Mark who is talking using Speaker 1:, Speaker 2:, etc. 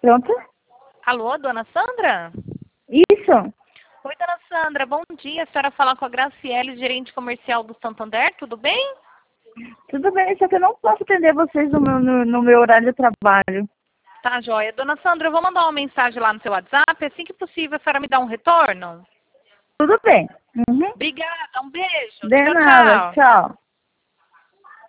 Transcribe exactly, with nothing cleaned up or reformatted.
Speaker 1: Pronto?
Speaker 2: Alô, dona Sandra?
Speaker 1: Isso.
Speaker 2: Oi, dona Sandra, bom dia. A senhora fala com a Graciele, gerente comercial do Santander, tudo bem?
Speaker 1: Tudo bem, só que eu não posso atender vocês no meu, no, no meu horário de trabalho.
Speaker 2: Tá, joia. Dona Sandra, eu vou mandar uma mensagem lá no seu WhatsApp. Assim que possível, a senhora me dá um retorno?
Speaker 1: Tudo bem. Uhum.
Speaker 2: Obrigada, um beijo.
Speaker 1: De
Speaker 2: Tchau,
Speaker 1: nada.
Speaker 2: tchau.
Speaker 1: Tchau.